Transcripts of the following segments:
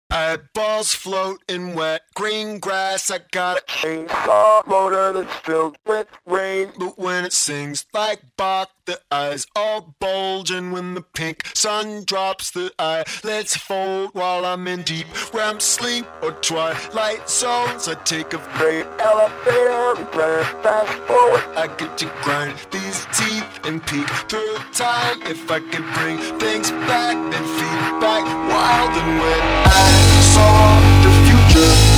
Eyeballs float in wet green grass. I got a chainsaw motor that's filled with rain. But when it sings like Bach, the eyes all bulge. And when the pink sun drops, the eyelids fold. While I'm in deep REM sleep or twilight zones, I take a freight elevator and fast forward. I get to grind these teeth and peek through time. If I could bring things back and feedback wild. And when I saw the future,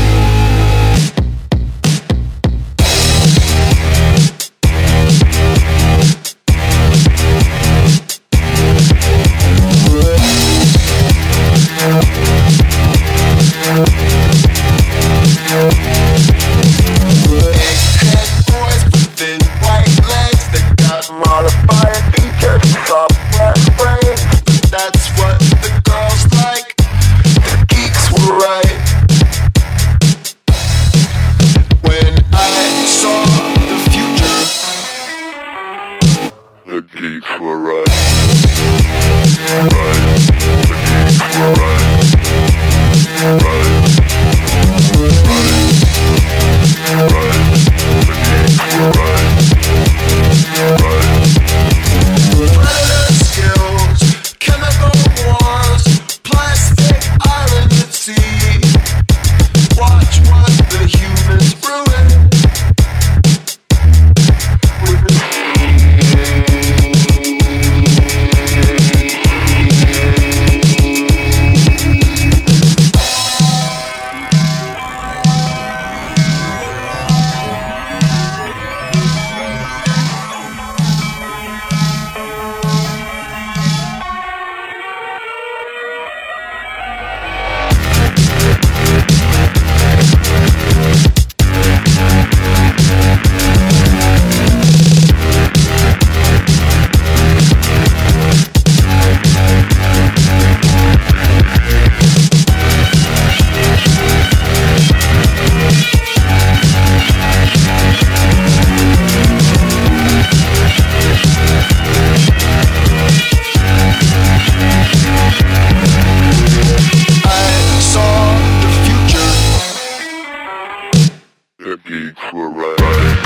egghead boys with thin white legs that got modified features, software brains. That's what the girls like. The geeks were right. When I saw the future, the geeks were right. Right. The geeks were right. Right. Predator skills, chemical wars, plastic island at sea. Watch what the humans ruin. The geeks were right.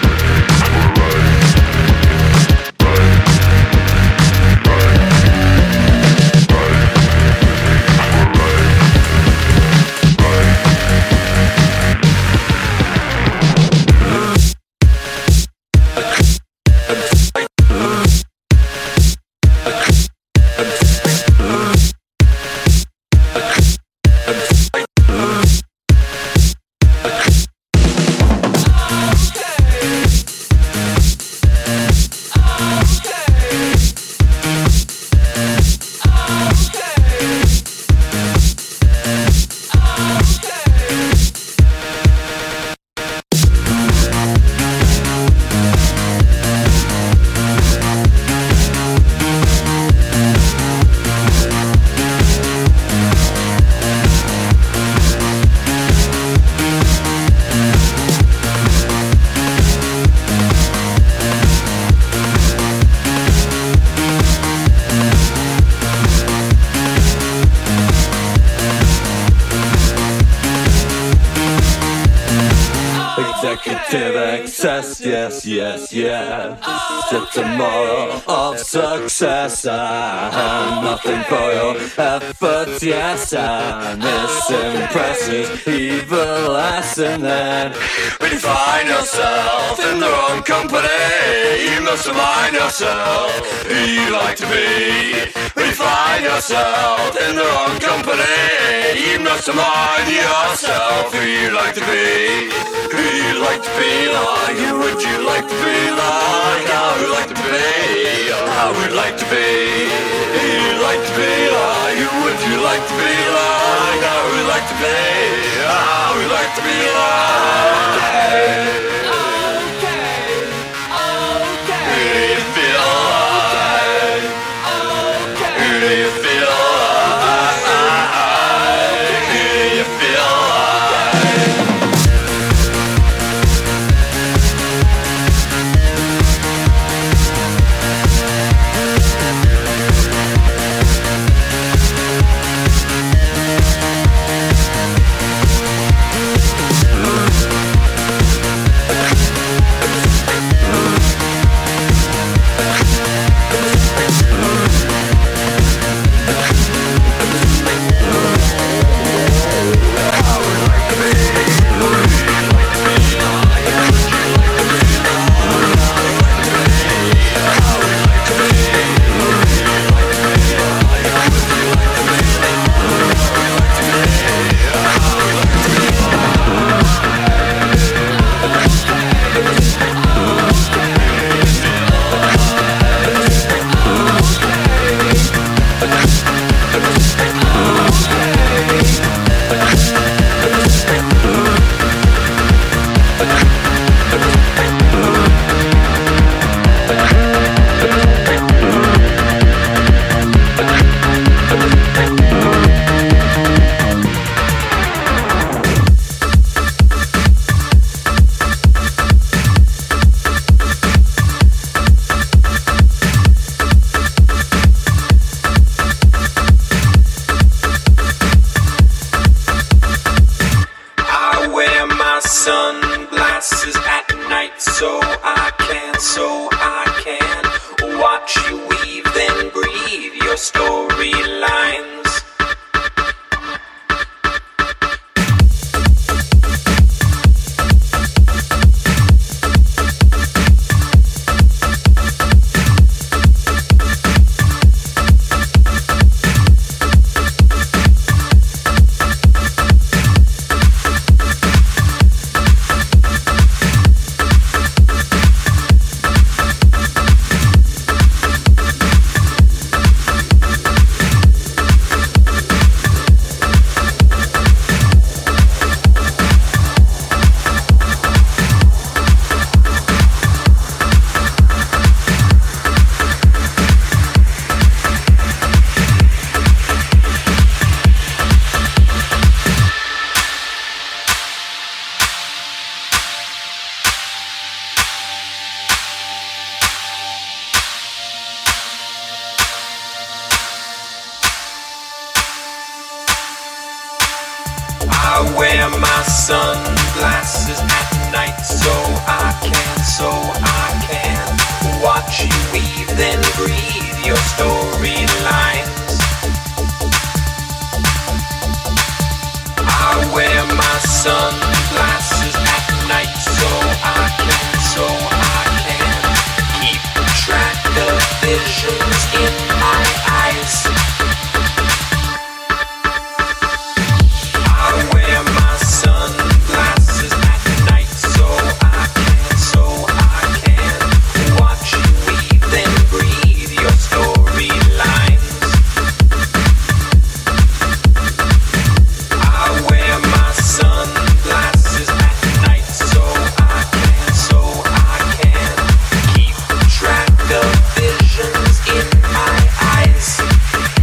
Executive access, yes, yes, yes. To tomorrow of success, I have nothing for your efforts, yes. And this impresses evil ass. And then when you find yourself in the wrong company, you must remind yourself who you like to be. When you find yourself in the wrong company, you must remind yourself who you like to be. Who you like to be like? Who would you like to be like? How would you like to be? How would you like to be? Who you like to be like? Who would you like to be like? How would you like to be? How would you like to be like? Who do you feel like? Who do you feel like? Who do you feel like? I wear my sunglasses at night so I can watch you weave, then breathe your storylines. I wear my sunglasses at night so I can keep track of visions in my eyes. I wear my sunglasses at night so I can watch you weave, then breathe your storylines. I wear my sunglasses at night so I can keep track of visions in my eyes.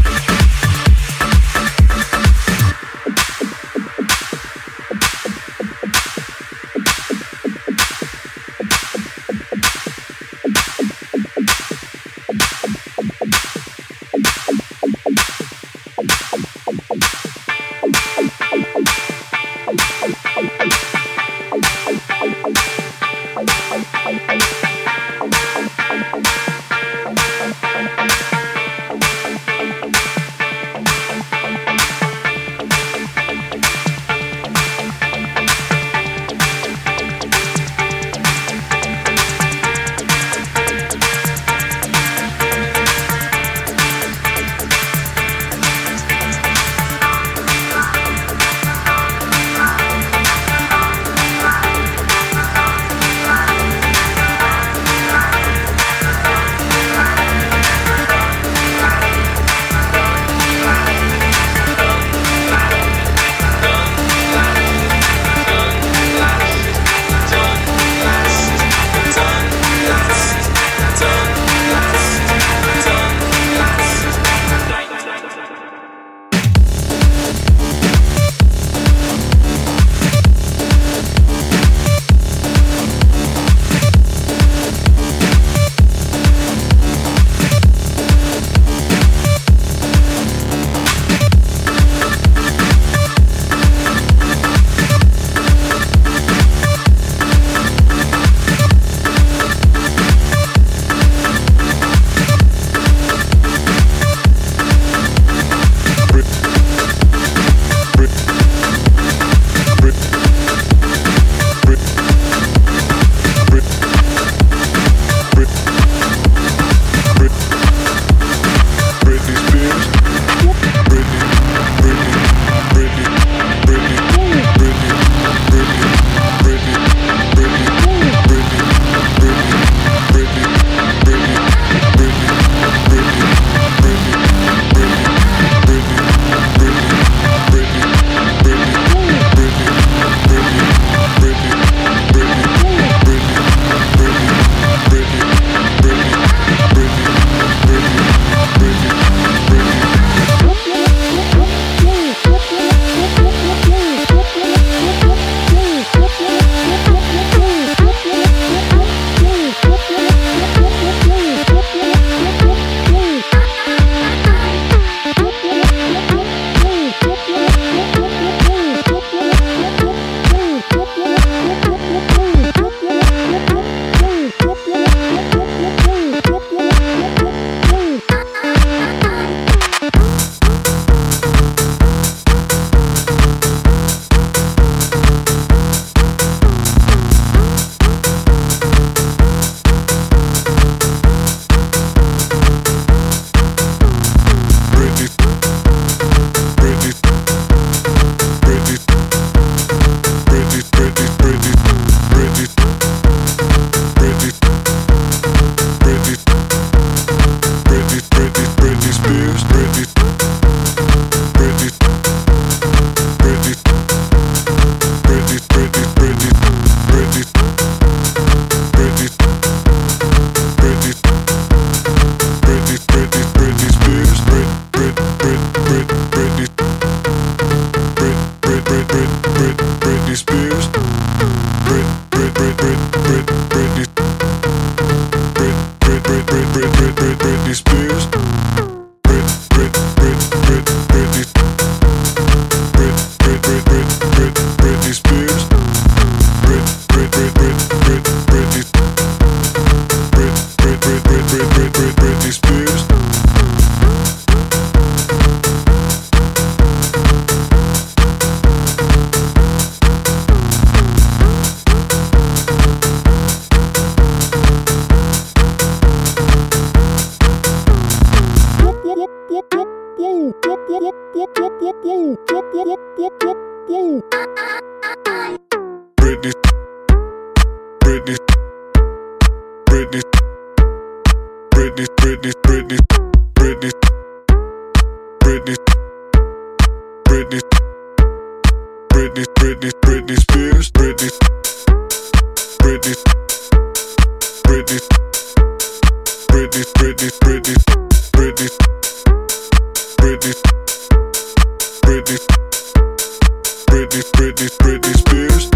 Britney, Britney, Britney, Britney, Britney, Britney, Britney, Britney, Britney, Britney, Britney, Britney Spears, Britney, Britney, Britney, Britney, Britney, Britney, Britney, Britney, Britney, Britney, Britney, Britney Spears.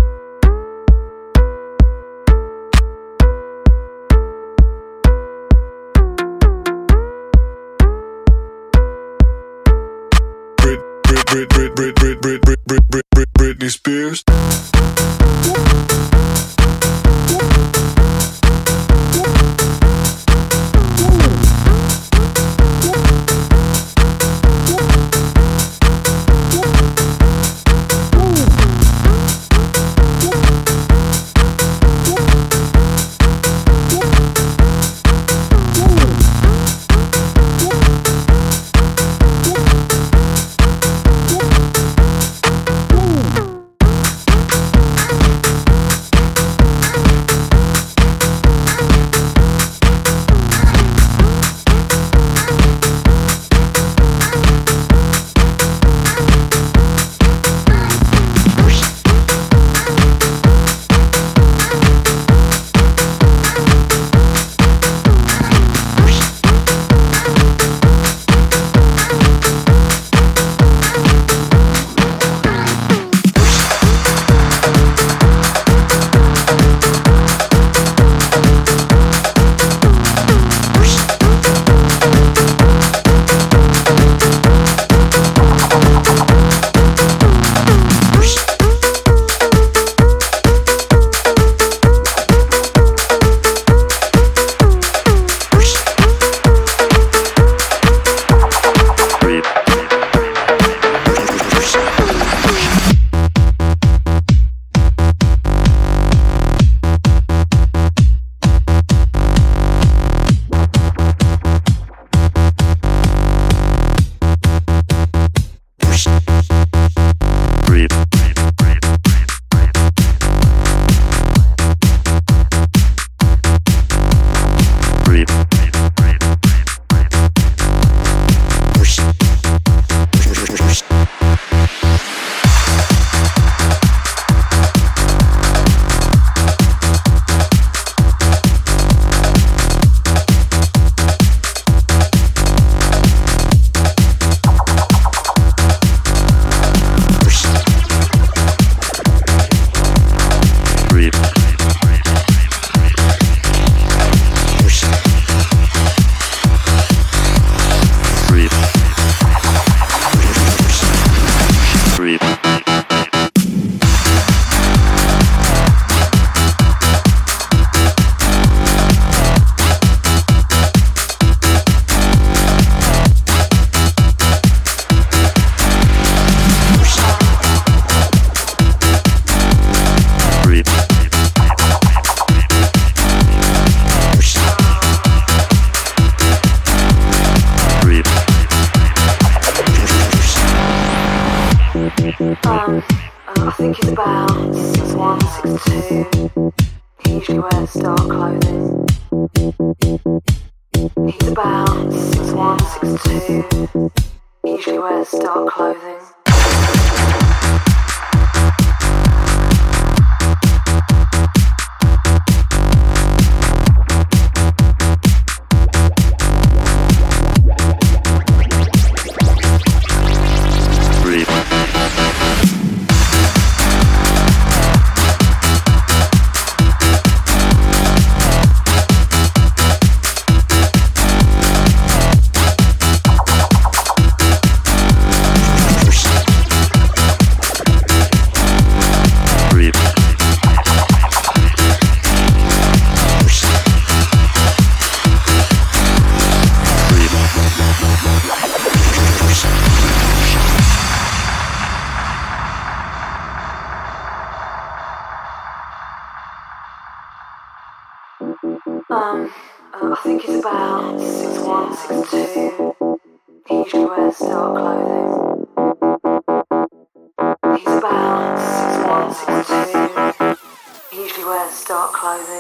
Britney Spears. I think it's about 61, 62. He usually wears dark clothing. He's about 61, 62. He usually wears dark clothing. I think it's about 61, 62. He usually wears dark clothing. He's about 6'1", 6'2". He usually wears dark clothing.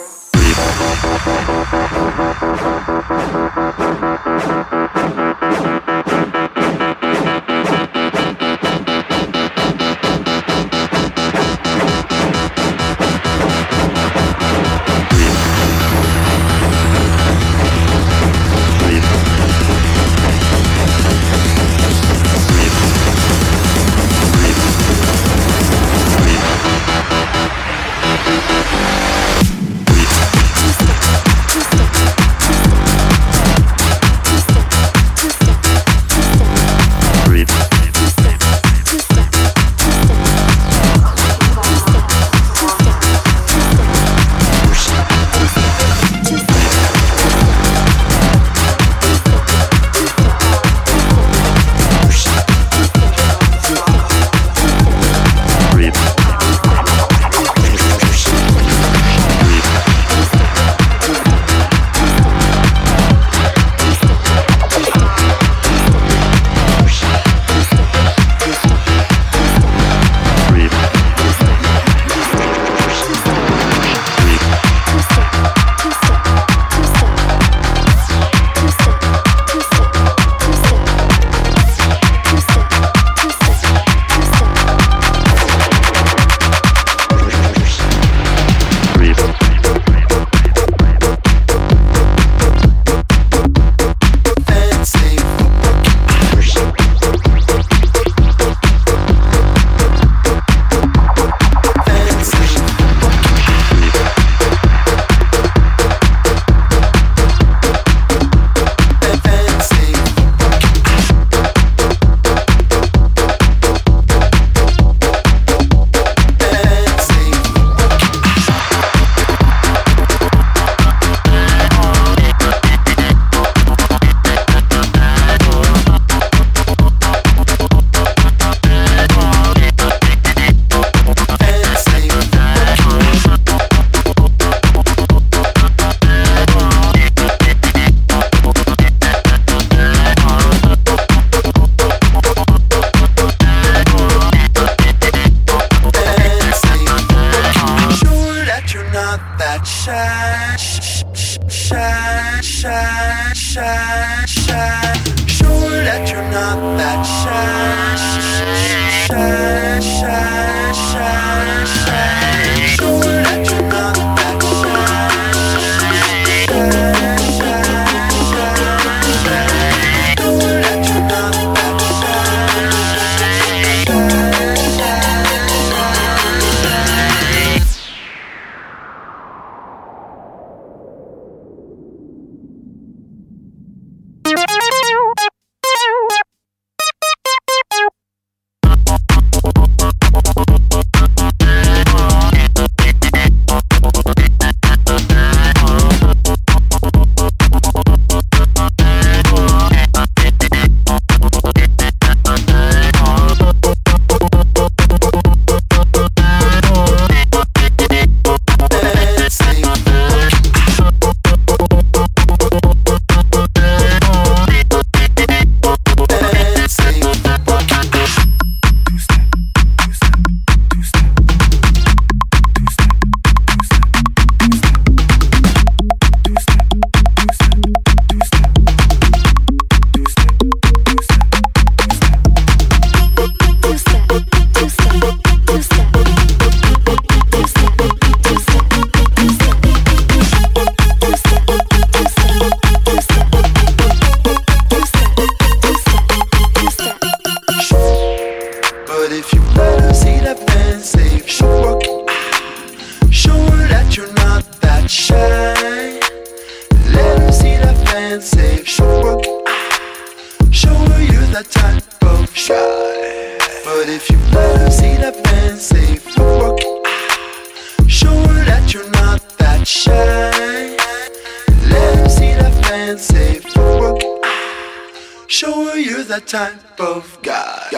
Type of guy.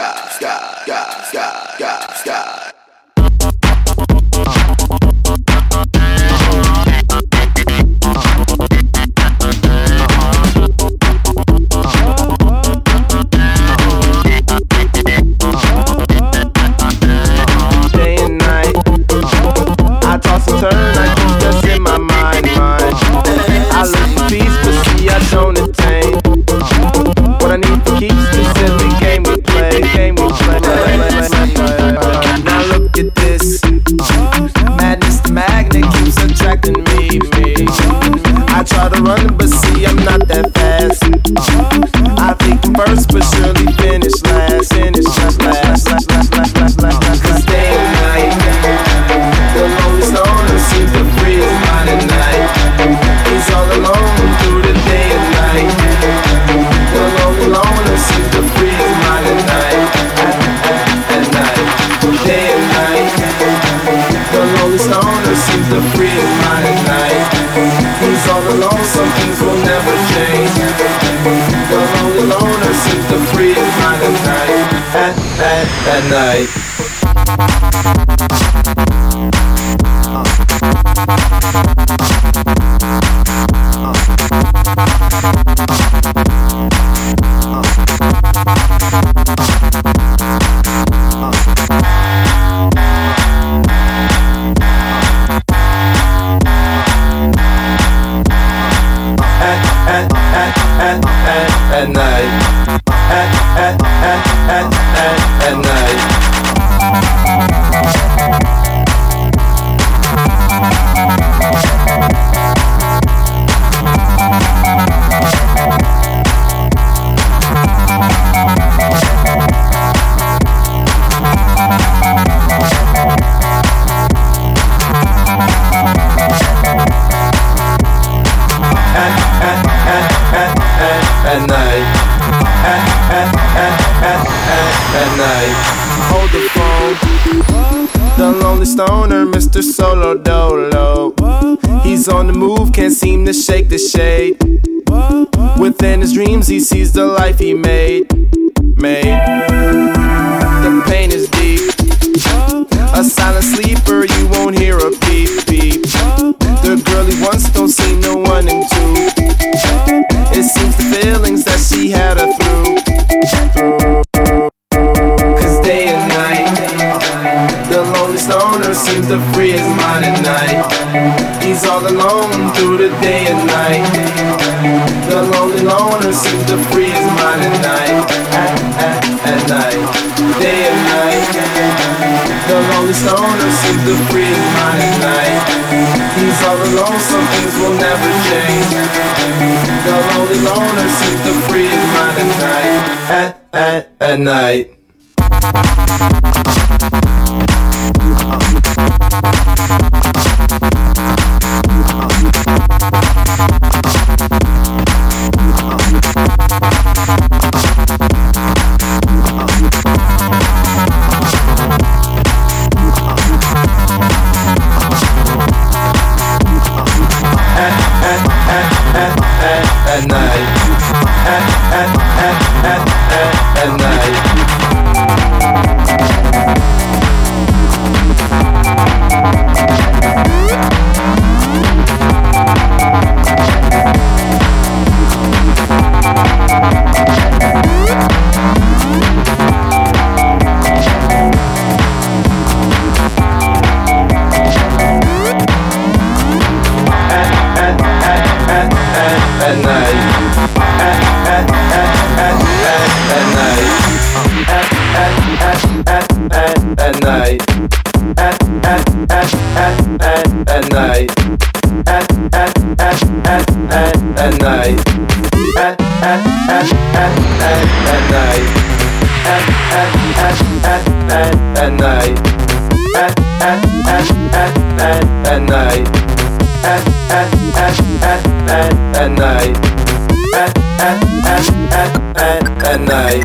night. At night. At night. At night. At night. Hold the phone. The lonely stoner, Mr. Solo Dolo. He's on the move, can't seem to shake the shade. Within his dreams, he sees the life he made. The pain is deep. A silent sleeper, you won't hear a beep beep. The girl he wants don't seem to want him to. It seems the feelings that she had her through. Cause day and night, the lonely stoner seems to free his mind at night. He's all alone through the day and night. The lonely loner seems to free his mind at night. At night, day and night. The lonely stoner seems to free his mind at night. He's all alone, some things will never change. The lonely loner seems to free his mind at night. At night. At night. At night. At night. At night. At night. At night. At night.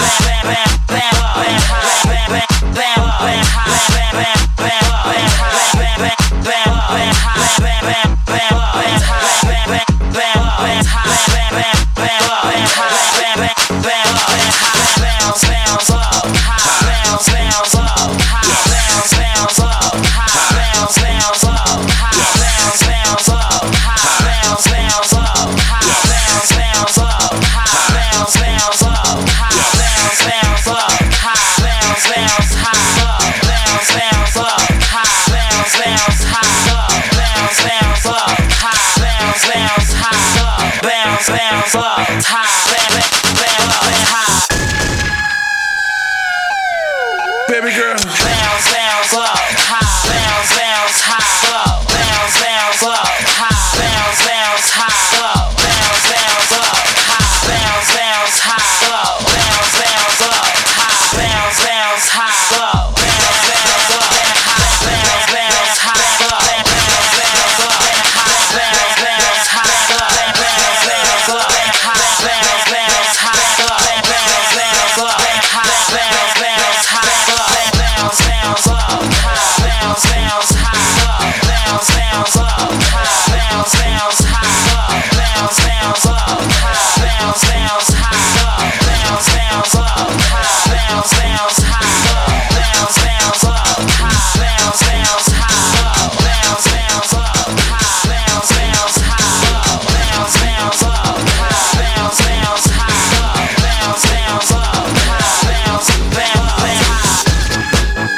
Baby girl. Bounce, bounce up, high, bounce, bounce, high, low, bounce, bounce up, high, bounce, bounce, high, low, bounce, bounce up, high, bounce, bounce, high, low, bounce, bounce up, high, bounce, bounce, high, low, bounce, bounce up, high, bounce, bounce, high, low, bounce, bounce up, high, bounce, bounce, high, low, bounce, bounce up, high, bounce, bounce, high, low, bounce, bounce up, high, bounce, bounce, high, low. Bounce, bounce up, high, bounce, bounce, high, low, bounce, bounce up, high, bounce, bounce, high, low, bounce, bounce up, high, bounce, bounce, high, low, bounce, bounce up, high, bounce, bounce, high, low, bounce, bounce up, high, bounce, bounce, high, low, bounce, bounce up, high, bounce, bounce, high, low, bounce, bounce up, high, bounce, bounce, high, low, bounce, bounce up, high, bounce, bounce, high.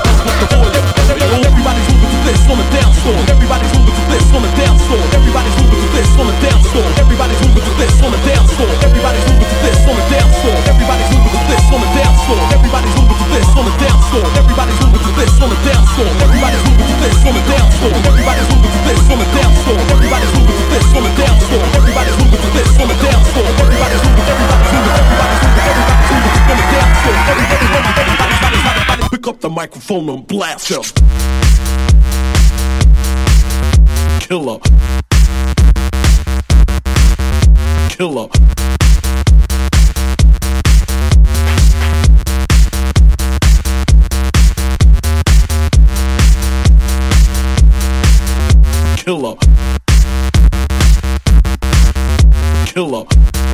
Everybody's moving to this on the dance floor. Everybody's moving to this on the dance floor. Everybody's moving to this on the dance floor. Everybody's moving to this on the dance floor. Everybody's moving to this on the dance floor. Everybody's moving to this on the dance floor. Everybody's moving to this on the dance floor. Everybody's moving to this on the dance floor. Everybody's moving to this on the dance floor. Everybody's moving to this on the dance floor. Everybody's moving to this on the dance floor. Everybody's moving to this on the dance floor. Everybody's moving on the dance floor. Everybody's pick up the microphone and blast him. Killer. Killer. Killer. Killer.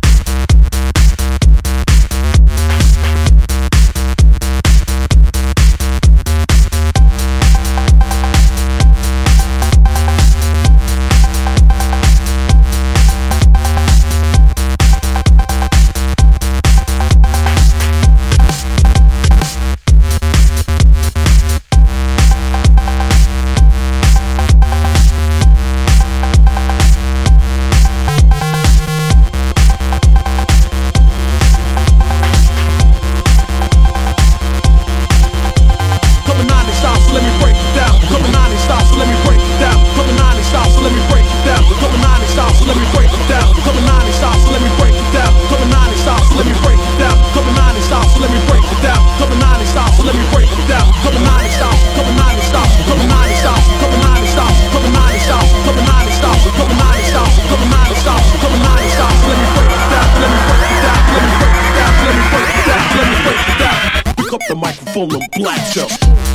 Microphone of black show.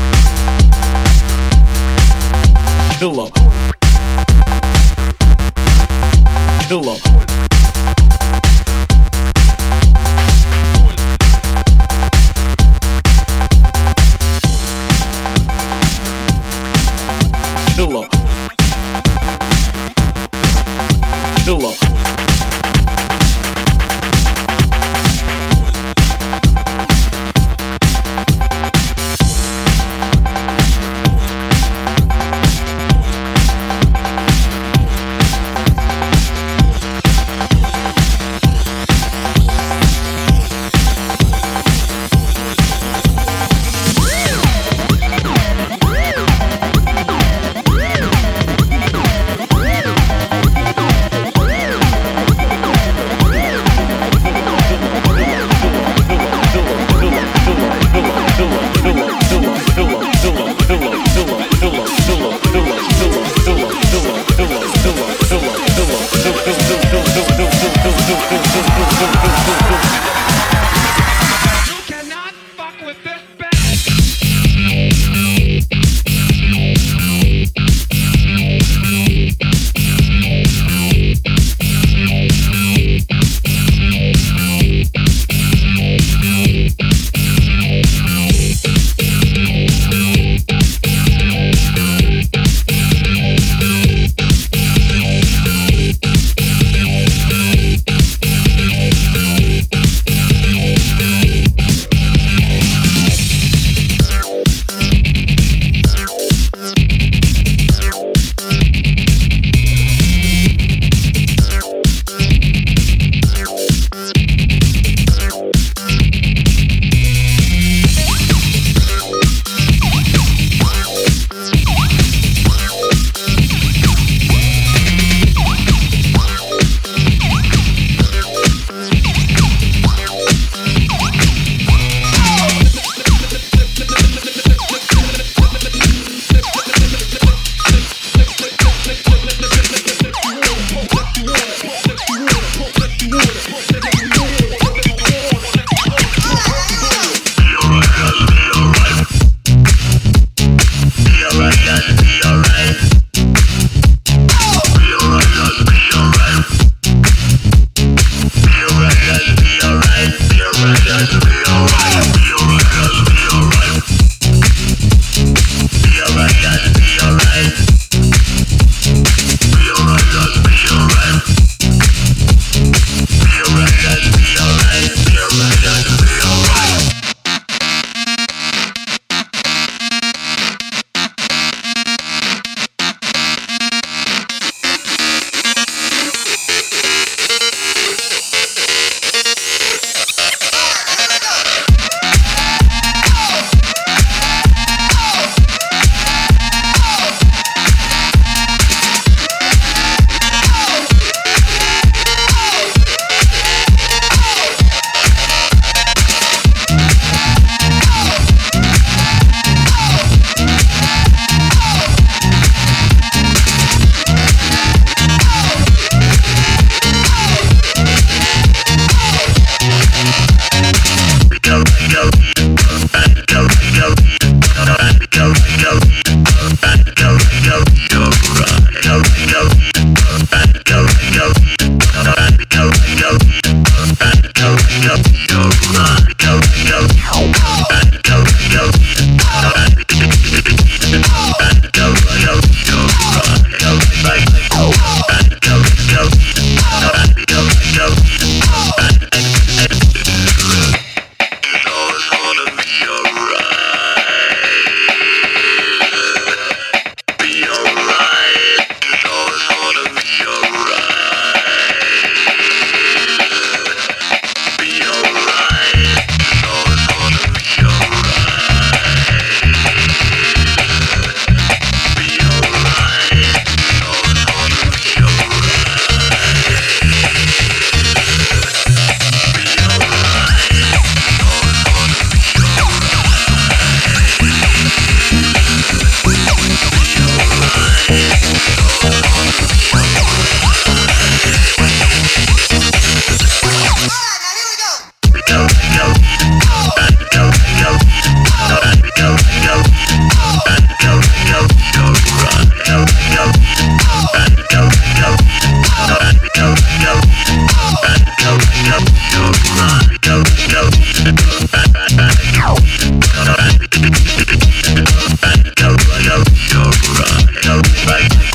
Killer. Killer. Killer. Killer.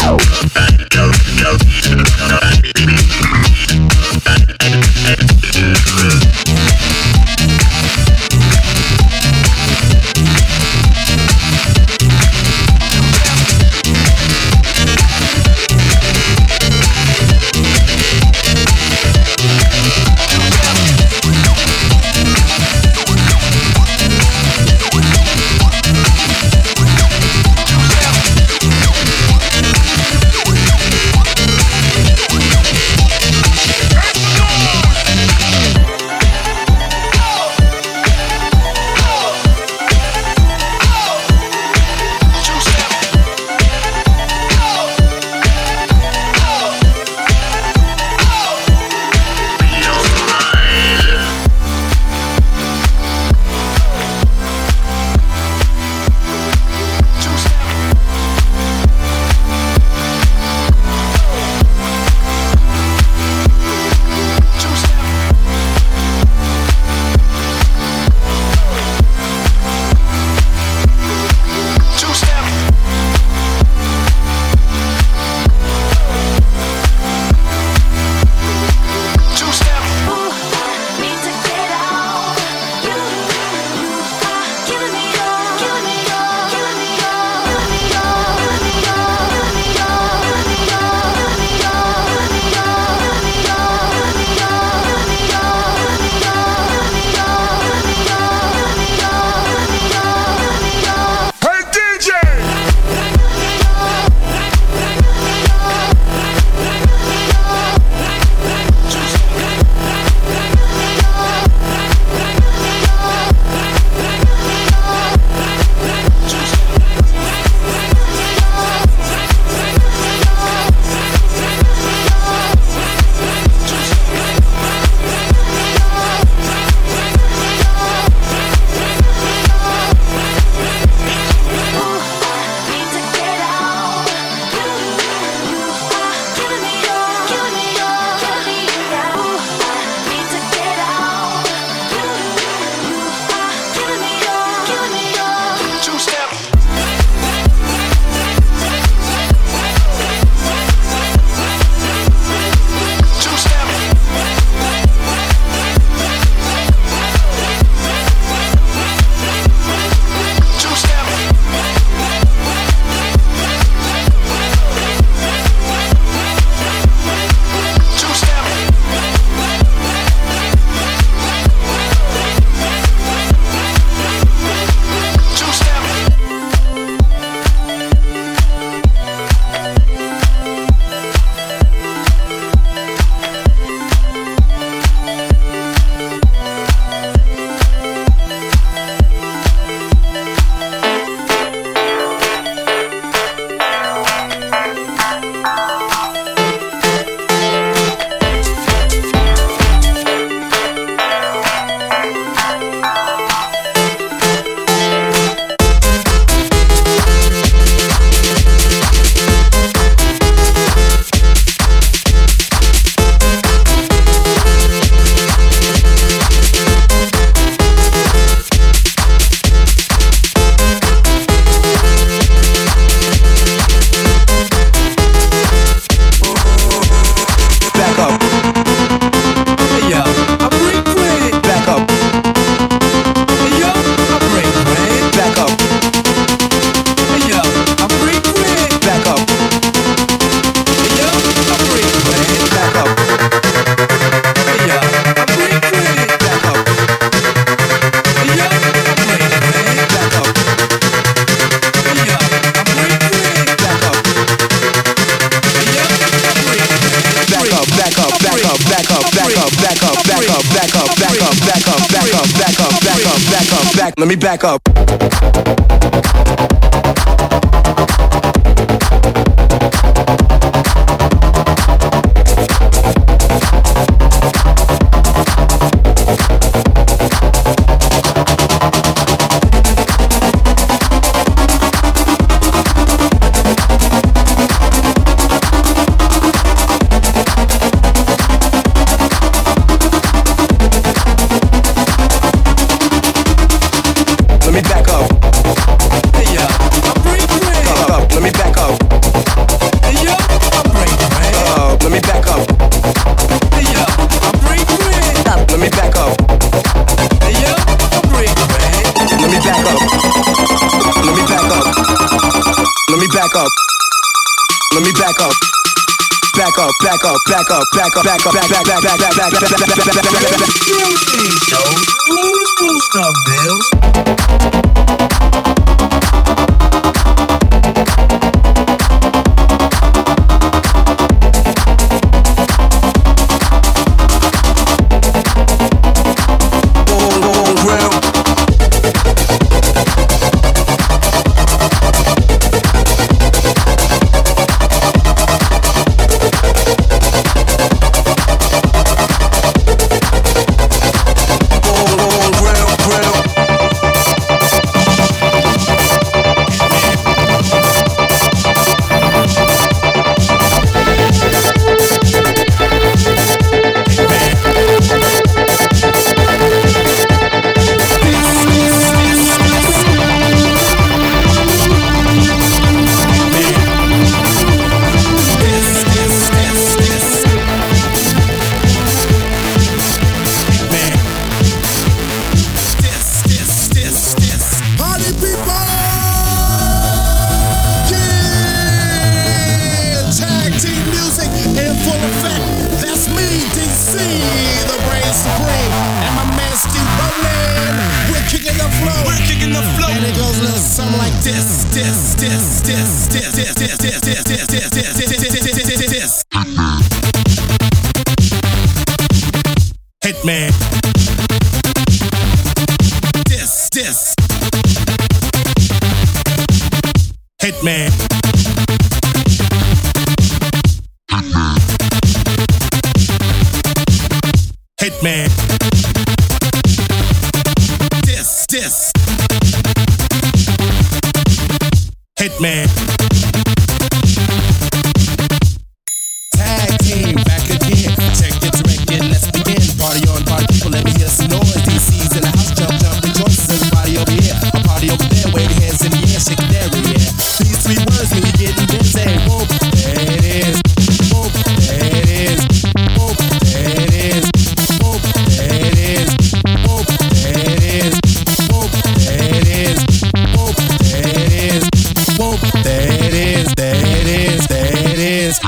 Let me back up. Let me back up. Yeah. let me back up. Back up, back up, back up, back up, back up, back, back, back, back, back, back, back, back, back, back, back, back. Don't lose no bills. Hitman. Hitman. Hitman. Hitman. Tag team back again. Check it, direct it, let's begin. Party on, party people, let me hear some noise. DC's in the house, jump, jump, rejoices. Everybody over here, a party over there. Wave your hands in the air, shake it there, yeah. These three words when you getting busy. Whoop, there it is. Whoop, there it is. Whoop, there it is. Whoop, there it is. Whoop, there it is. Whoop, there it is. Whoop, there it is. Whoop, there it is. There it is. There it is.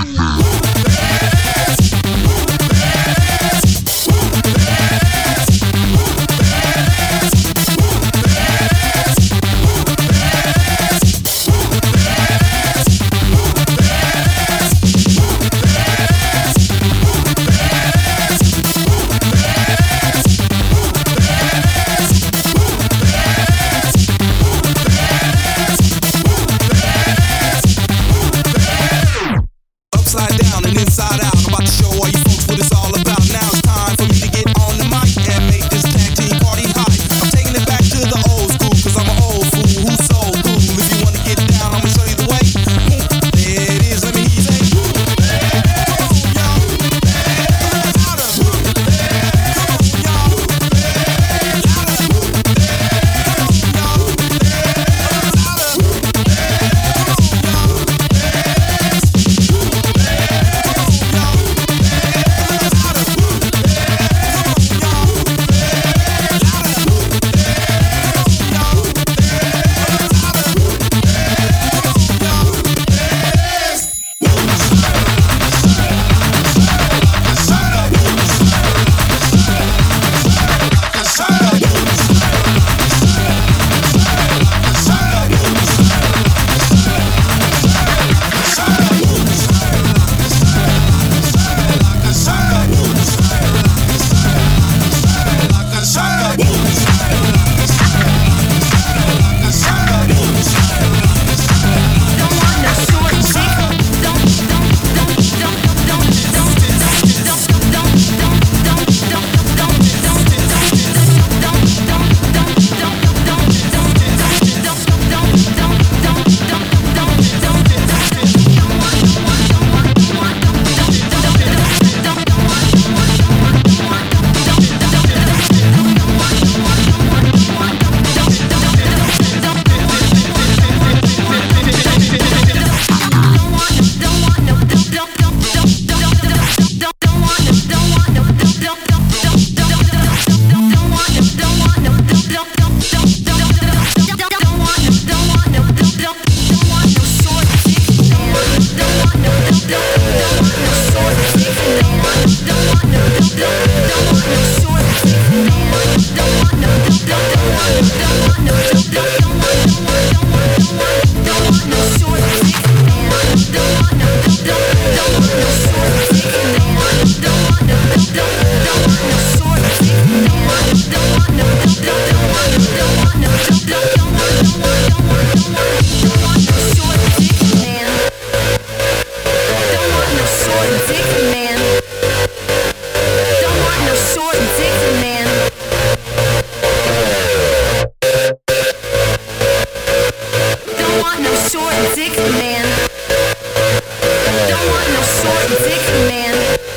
Dixie, man.